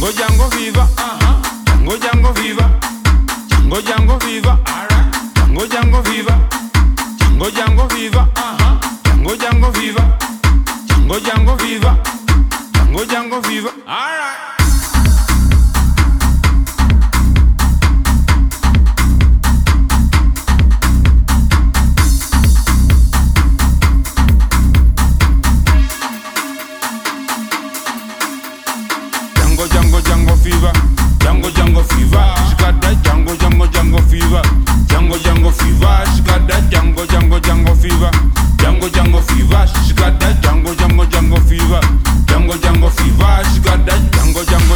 Django Fever, Django Django Fever, Django Django Fever, Django Django Fever, Django Django Fever, Django Django Fever, Django Django Fever, Django Django Fever. All right. Django Fever, Django Django Fever. She got that Django Django Django Fever. Django Django Fever. She got that Django Django Django Fever. Django Django Fever. She got that Django Django Django Fever. Django Django Fever. She got that Django Django